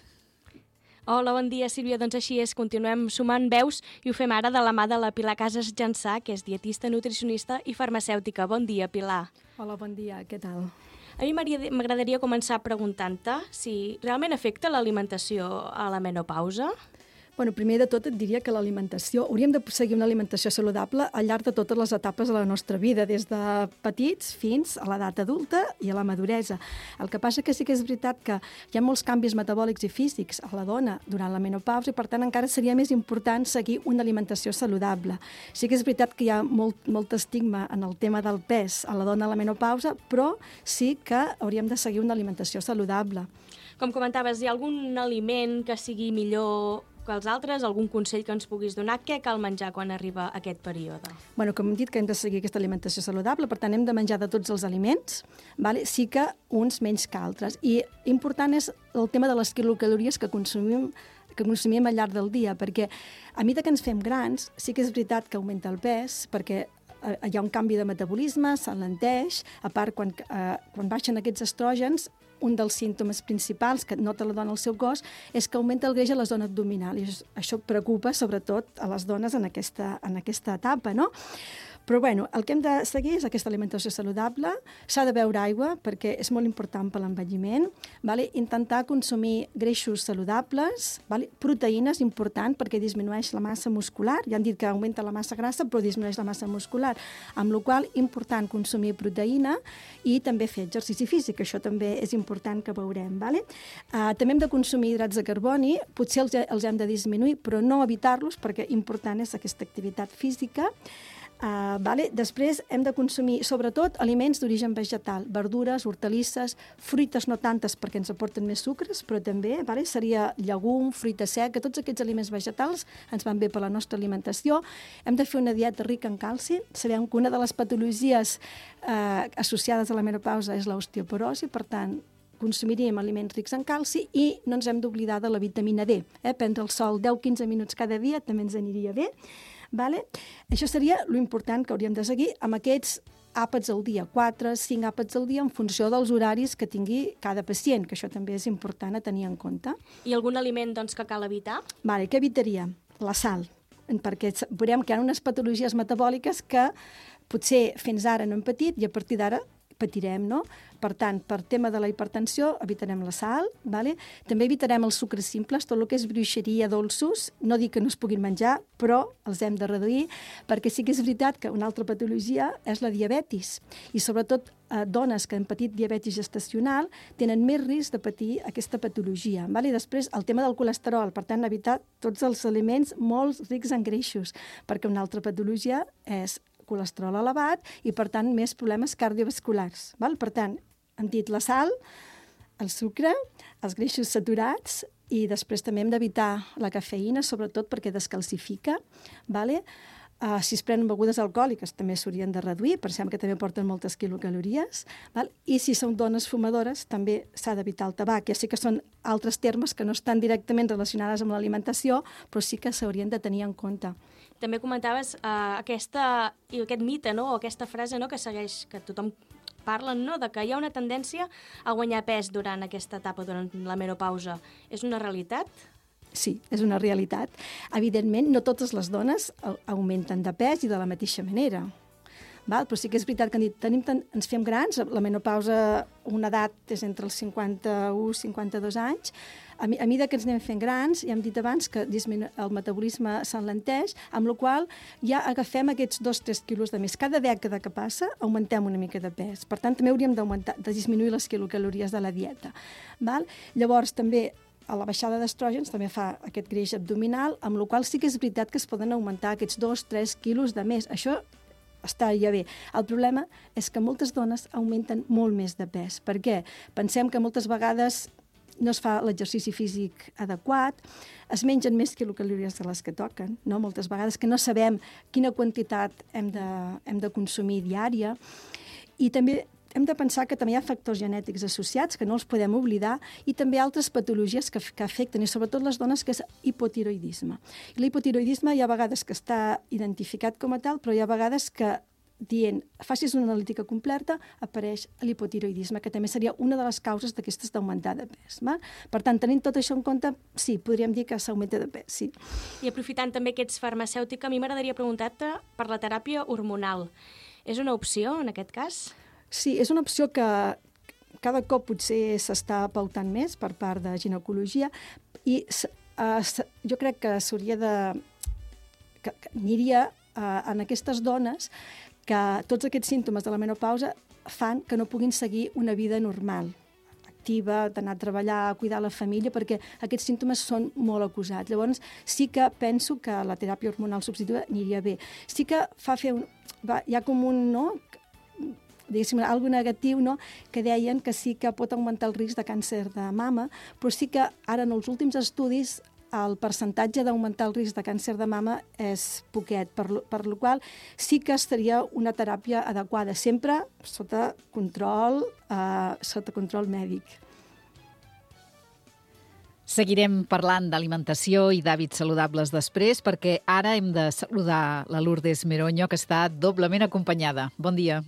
Hola, bon dia, Sílvia. Doncs així és, continuem sumant veus i ho fem ara de la mà de la Pilar Casas Jansà, que és dietista, nutricionista i farmacèutica. Bon dia, Pilar. Hola, bon dia. Què tal? A mi m'agradaria començar preguntant-te si realment afecta l'alimentació a la menopausa. Bueno, primer de tot et diria que l'alimentació, hauríem de seguir una alimentació saludable al llarg de totes les etapes de la nostra vida, des de petits fins a l'edat adulta i a la maduresa. El que passa que sí que és veritat que hi ha molts canvis metabòlics i físics a la dona durant la menopausa i, per tant, encara seria més important seguir una alimentació saludable. Sí que és veritat que hi ha molt estigma en el tema del pes a la dona a la menopausa, però sí que hauríem de seguir una alimentació saludable. Com comentaves, hi ha algun aliment que sigui millor que els altres? Algun consell que ens puguis donar? Què cal menjar quan arriba aquest període? Bueno, com hem dit que hem de seguir aquesta alimentació saludable, per tant hem de menjar de tots els aliments, vale? Sí que uns menys que altres. I important és el tema de les quilocalories que consumim al llarg del dia, perquè a mesura que ens fem grans, sí que és veritat que augmenta el pes, perquè hi ha un canvi de metabolisme, s'alenteix, a part quan baixen aquests estrògens, un dels símptomes principals que nota la dona al seu cos és que augmenta el greix a la zona abdominal i això preocupa sobretot a les dones en aquesta etapa, no? Però bueno, el que hem de seguir és aquesta alimentació saludable, s'ha de beure aigua perquè és molt important per l'envelliment, vale? Intentar consumir greixos saludables, vale? Proteïnes, important perquè disminueix la massa muscular, ja han dit que augmenta la massa grassa però disminueix la massa muscular, amb la qual cosa important consumir proteïna i també fer exercici físic, això també és important que veurem. Vale? També hem de consumir hidrats de carboni, potser els hem de disminuir però no evitar-los perquè important és aquesta activitat física. Després hem de consumir sobretot aliments d'origen vegetal, verdures, hortalisses, fruites no tantes perquè ens aporten més sucres, però també seria llegum, fruita seca, tots aquests aliments vegetals ens van bé per la nostra alimentació. Hem de fer una dieta rica en calci. Sabem que una de les patologies associades a la menopausa és l'osteoporosi, per tant, consumiríem aliments rics en calci i no ens hem d'oblidar de la vitamina D. Prendre el sol 10-15 minuts cada dia també ens aniria bé. Vale? Això seria l'important que hauríem de seguir amb aquests àpats al dia, 4-5 àpats al dia en funció dels horaris que tingui cada pacient, que això també és important a tenir en compte. I algun aliment doncs, que cal evitar? Vale, què evitaria? La sal. perquè veurem que hi ha unes patologies metabòliques que potser fins ara no hem patit i a partir d'ara patirem, no? Per tant, per tema de la hipertensió, evitarem la sal, vale? També evitarem els sucres simples, tot el que és bruixeria, dolços, no dic que no es puguin menjar, però els hem de reduir, perquè sí que és veritat que una altra patologia és la diabetis, i sobretot dones que han patit diabetis gestacional tenen més risc de patir aquesta patologia. Vale? I després, el tema del colesterol, per tant, evitar tots els aliments molt rics en greixos, perquè una altra patologia és colesterol elevat i, per tant, més problemes cardiovasculars. Val? Per tant, hem dit la sal, el sucre, els greixos saturats i després també hem d'evitar la cafeïna, sobretot perquè descalcifica. Vale? Si es prenen begudes alcohòliques també s'haurien de reduir, pensem que també porten moltes quilocalories. Val? I si són dones fumadores també s'ha d'evitar el tabac. Ja sé que són altres termes que no estan directament relacionades amb l'alimentació, però sí que s'haurien de tenir en compte. També comentaves aquest mite, no? O aquesta frase, no? Que segueix, que tothom parla, no? De que hi ha una tendència a guanyar pes durant aquesta etapa, durant la menopausa. És una realitat? Sí, és una realitat. Evidentment, no totes les dones augmenten de pes i de la mateixa manera. Val? Però sí que és veritat que ens fem grans, la menopausa, una edat és entre els 51 i 52 anys, a mesura que ens anem fent grans, ja hem dit abans que el metabolisme s'enlenteix, amb la qual ja agafem aquests 2-3 quilos de més. Cada dècada que passa augmentem una mica de pes. Per tant, també hauríem de disminuir les quilocalories de la dieta. Val? Llavors, també a la baixada d'estrògens també fa aquest greix abdominal, amb la qual sí que és veritat que es poden augmentar aquests 2-3 quilos de més. Això està ja bé. El problema és que moltes dones augmenten molt més de pes. Per què? Pensem que moltes vegades no es fa l'exercici físic adequat, es mengen més quilocalories de les que toquen, no? Moltes vegades que no sabem quina quantitat hem de consumir diària, i també hem de pensar que també hi ha factors genètics associats, que no els podem oblidar, i també altres patologies que afecten, i sobretot les dones, que és hipotiroidisme. I l'hipotiroidisme hi ha vegades que està identificat com a tal, però hi ha vegades que dient, facis una analítica completa, apareix l'hipotiroidisme, que també seria una de les causes d'aquestes d'augmentar de pes. Va? Per tant, tenint tot això en compte, sí, podríem dir que s'augmenta de pes, sí. I aprofitant també que ets farmacèutica, a mi m'agradaria preguntar-te per la teràpia hormonal. És una opció, en aquest cas? Sí, és una opció que cada cop potser s'està pautant més per part de ginecologia i jo crec que s'hauria de... que aniria en aquestes dones que tots aquests símptomes de la menopausa fan que no puguin seguir una vida normal, activa, d'anar a treballar, a cuidar la família, perquè aquests símptomes són molt acusats. Llavors, sí que penso que la teràpia hormonal substitutiva aniria bé. Sí que hi ha com un, no?, diguéssim, algo negatiu, no?, que deien que sí que pot augmentar el risc de càncer de mama, però sí que ara en els últims estudis el percentatge d'augmentar el risc de càncer de mama és poquet, per la qual sí que estaria una teràpia adequada, sempre sota control mèdic. Seguirem parlant d'alimentació i d'hàbits saludables després, perquè ara hem de saludar la Lourdes Meroño, que està doblement acompanyada. Bon dia.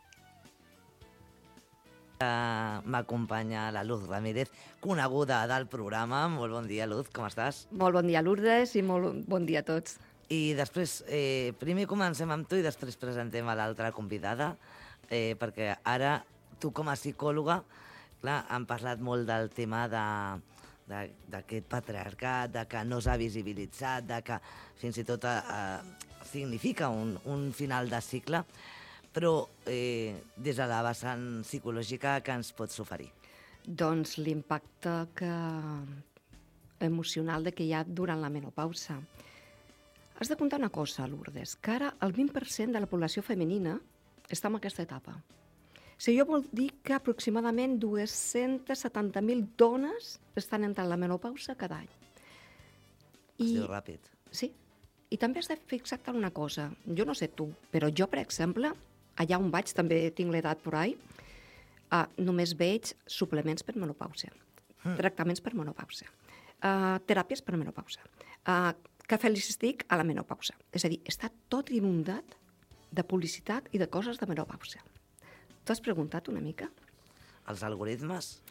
M'acompanya la Luz Ramírez, coneguda del programa. Molt bon dia, Luz, com estàs? Molt bon dia, Lourdes, i molt bon dia a tots. I després, primer comencem amb tu i després presentem a l'altra convidada, perquè ara tu com a psicòloga, clar, han parlat molt del tema d'aquest patriarcat, de que no s'ha visibilitzat, de que fins i tot significa un final de cicle, però des de la vessant psicològica, què ens pots oferir? Doncs l'impacte emocional que hi ha durant la menopausa. Has de comptar una cosa, Lourdes, que ara el 20% de la població femenina està en aquesta etapa. Això vol dir que aproximadament 270.000 dones estan entrant a la menopausa cada any. Es diu ràpid. Sí, i també has de fixar-te una cosa. Jo no sé tu, però jo, per exemple, allà on vaig, també tinc l'edat por ahí, només veig suplements per menopausa, tractaments per menopausa, teràpies per menopausa, cafè listístic a la menopausa. És a dir, està tot inundat de publicitat i de coses de menopausa. T'ho has preguntat una mica? Els algoritmes?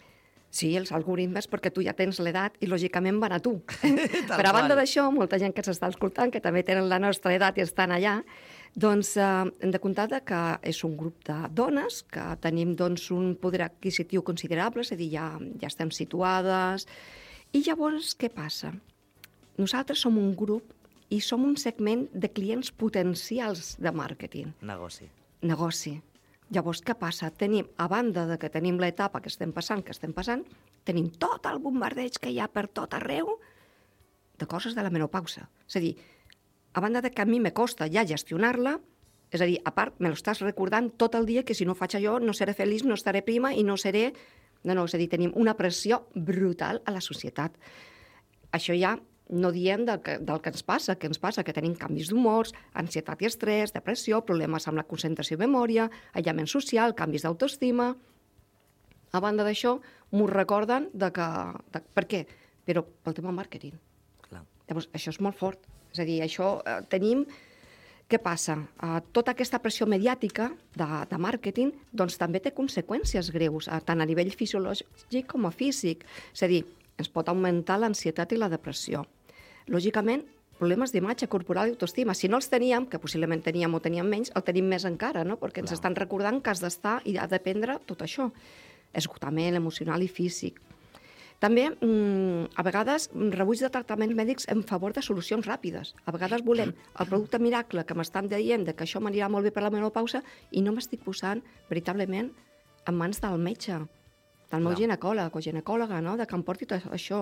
Sí, els algoritmes, perquè tu ja tens l'edat i lògicament van a tu. Per a banda d'això, molta gent que s'està escoltant, que també tenen la nostra edat i estan allà, doncs hem de comptar que és un grup de dones, que tenim doncs, un poder adquisitiu considerable, és a dir, ja estem situades. I llavors, què passa? Nosaltres som un grup i som un segment de clients potencials de màrqueting. Negoci. Llavors, què passa? Tenim, a banda de que tenim l'etapa que estem passant, tenim tot el bombardeig que hi ha per tot arreu de coses de la menopausa. És a dir, a banda de que a mi me costa ja gestionar-la, és a dir, a part, me l'estàs recordant tot el dia que si no faig allò no seré feliç, no estaré prima i no seré... No, és a dir, tenim una pressió brutal a la societat. Això ja no diem del que ens passa, que tenim canvis d'humors, ansietat i estrès, depressió, problemes amb la concentració i memòria, aïllament social, canvis d'autoestima. A banda d'això, m'ho recorden per què? Però pel tema màrqueting. Llavors, això és molt fort. És a dir, això tenim... Què passa? Tota aquesta pressió mediàtica de màrqueting doncs, també té conseqüències greus, tant a nivell fisiològic com a físic. És a dir, ens pot augmentar l'ansietat i la depressió. Lògicament, problemes d'imatge corporal i autoestima. Si no els teníem, que possiblement teníem o teníem menys, el tenim més encara, no? Perquè ens estan recordant que has d'estar i ha d'aprendre tot això. Esgotament emocional i físic. També, a vegades, rebuig de tractaments mèdics en favor de solucions ràpides. A vegades volem el producte miracle que m'estan dient que això m'anirà molt bé per la menopausa i no m'estic posant veritablement en mans del metge, del meu ginecòleg o ginecòloga, no? De que em porti tot això.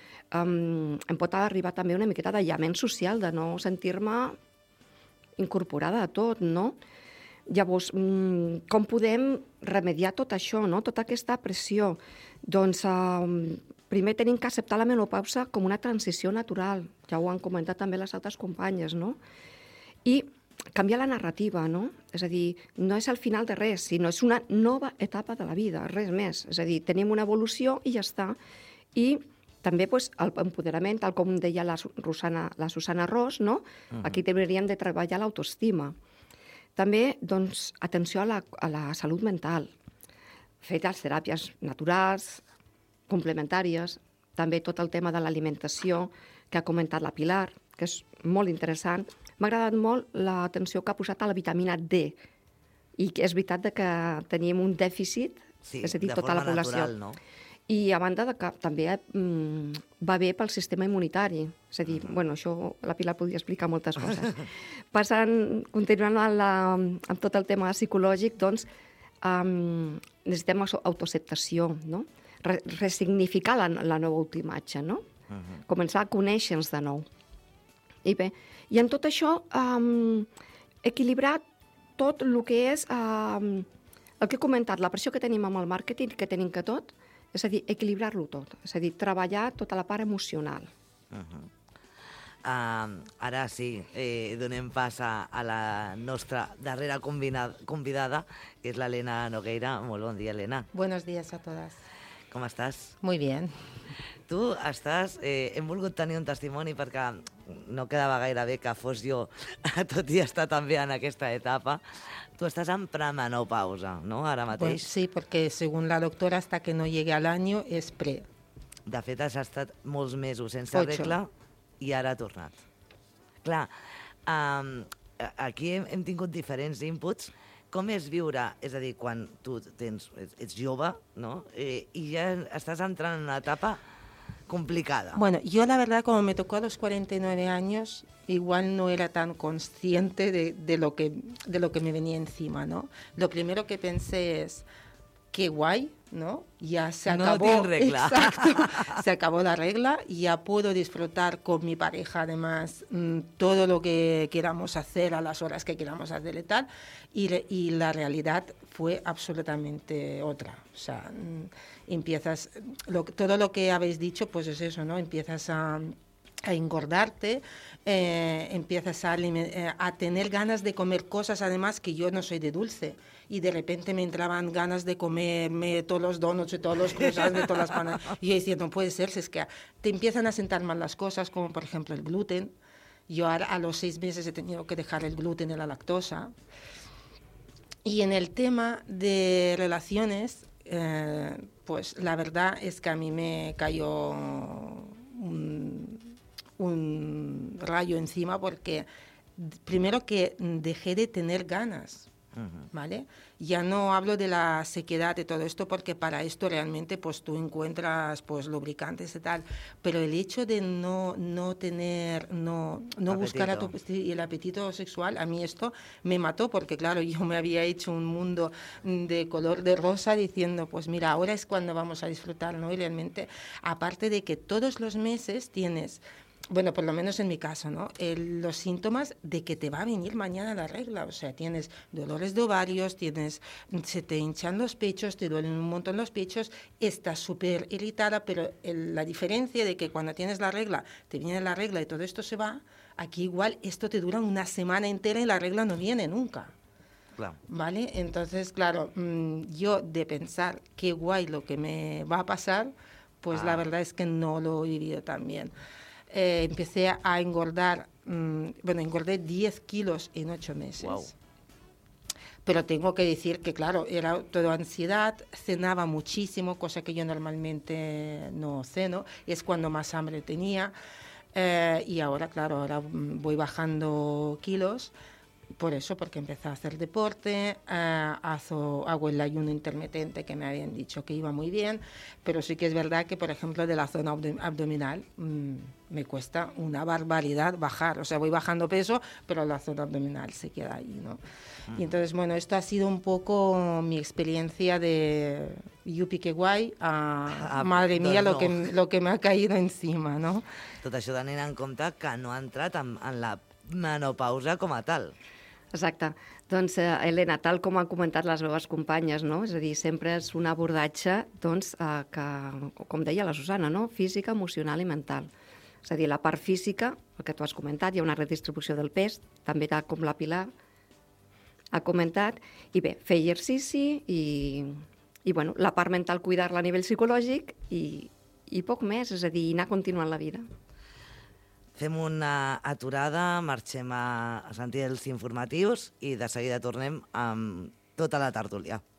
Em pot arribar també una miqueta d'aïllament social, de no sentir-me incorporada a tot, no? Llavors, com podem remediar tot això, no? Tota aquesta pressió? Doncs primer tenim que acceptar la menopausa com una transició natural, ja ho han comentat també les altres companyes, no? I canviar la narrativa, no? És a dir, no és el final de res, sinó és una nova etapa de la vida, res més. És a dir, tenim una evolució i ja està. I també l'empoderament, tal com deia la Susana Ros, no? Aquí hauríem de treballar l'autoestima. També, doncs, atenció a la salut mental. Fer les teràpies naturals, complementàries, també tot el tema de l'alimentació que ha comentat la Pilar, que és molt interessant. M'ha agradat molt l'atenció que ha posat a la vitamina D. I que és veritat que tenim un dèficit, és a dir, tota la població. Natural, no? I a banda de que també va bé pel sistema immunitari. És a dir, bueno, això la Pilar podria explicar moltes coses. Continuant amb tot el tema psicològic, doncs, necessitem autoacceptació, no? Resignificar la nova autoimatge, no? Començar a conèixer-nos de nou. I bé, i en tot això, equilibrar tot el que és el que he comentat, la pressió que tenim amb el màrqueting, que tenim que tot, és a dir, equilibrar-lo tot, és a dir, treballar tota la part emocional. Ara sí, donem pas a la nostra darrera convidada, que és l'Helena Nogueira. Molt bon dia, Helena. Buenos días a todas. Com estàs? Muy bien. Tu estàs... hem volgut tenir un testimoni perquè no quedava gaire bé que fos jo, tot i estar també en aquesta etapa. Tu estás en premenopausa, ¿no? Ara mateix. Pues sí, porque según la doctora, hasta que no llegue al año es pre. De fet, has estat molts mesos sense regla i ara ha tornat. Clar, aquí hem tingut diferents inputs. Com és viure, és a dir, quan tu ets jove, no? I ja estàs entrant en una etapa complicada. Bueno, yo la verdad, como me tocó a los 49 años, igual no era tan consciente de lo que me venía encima, ¿no? Lo primero que pensé es, qué guay, ¿no? Ya se acabó. No tiene regla. Exacto, se acabó la regla y ya puedo disfrutar con mi pareja, además, todo lo que queramos hacer a las horas que queramos hacer y tal. Y la realidad fue absolutamente otra. O sea, empiezas, todo lo que habéis dicho, pues es eso, ¿no? Empiezas a engordarte, empiezas a tener ganas de comer cosas, además que yo no soy de dulce, y de repente me entraban ganas de comerme todos los donuts y todos los croissants de todas las panas. Y yo decía, no puede ser, si es que te empiezan a sentar mal las cosas, como por ejemplo el gluten. Yo a los 6 meses he tenido que dejar el gluten y la lactosa. Y en el tema de relaciones, pues la verdad es que a mí me cayó un rayo encima porque primero que dejé de tener ganas, ¿vale? Ya no hablo de la sequedad de todo esto porque para esto realmente pues tú encuentras pues lubricantes y tal, pero el hecho de no buscar el apetito sexual, a mí esto me mató porque claro, yo me había hecho un mundo de color de rosa diciendo pues mira, ahora es cuando vamos a disfrutar, ¿no? Y realmente, aparte de que todos los meses tienes, bueno, por lo menos en mi caso, ¿no? Los síntomas de que te va a venir mañana la regla. O sea, tienes dolores de ovarios, se te hinchan los pechos, te duelen un montón los pechos, estás súper irritada, pero la diferencia de que cuando tienes la regla, te viene la regla y todo esto se va, aquí igual esto te dura una semana entera y la regla no viene nunca. Claro. ¿Vale? Entonces, claro, yo de pensar qué guay lo que me va a pasar, pues la verdad es que no lo he vivido tan bien. Empecé a engordar, engordé 10 kilos en 8 meses. Wow. Pero tengo que decir que, claro, era todo ansiedad, cenaba muchísimo, cosa que yo normalmente no ceno, es cuando más hambre tenía. Y ahora, claro, ahora voy bajando kilos. Por eso, porque empecé a hacer deporte, hago el ayuno intermitente que me habían dicho que iba muy bien, pero sí que es verdad que, por ejemplo, de la zona abdominal me cuesta una barbaridad bajar. O sea, voy bajando peso, pero la zona abdominal se queda ahí, ¿no? Y entonces, bueno, esto ha sido un poco mi experiencia de yupi, que guai, madre mía, lo que me ha caído encima, no? Tot això tenint en compte que no ha entrat en la menopausa com a tal. Exacte. Doncs, Helena, tal com han comentat les meves companyes, no? És a dir, sempre és un abordatge doncs, que, com deia la Susana, no? Física, emocional i mental. És a dir, la part física, el que tu has comentat, hi ha una redistribució del pes, també com la Pilar ha comentat, i bé, fer exercici i bueno, la part mental cuidar-la a nivell psicològic i poc més, és a dir, anar continuant la vida. Fem una aturada, marxem a sentir els informatius i de seguida tornem amb tota la tertúlia.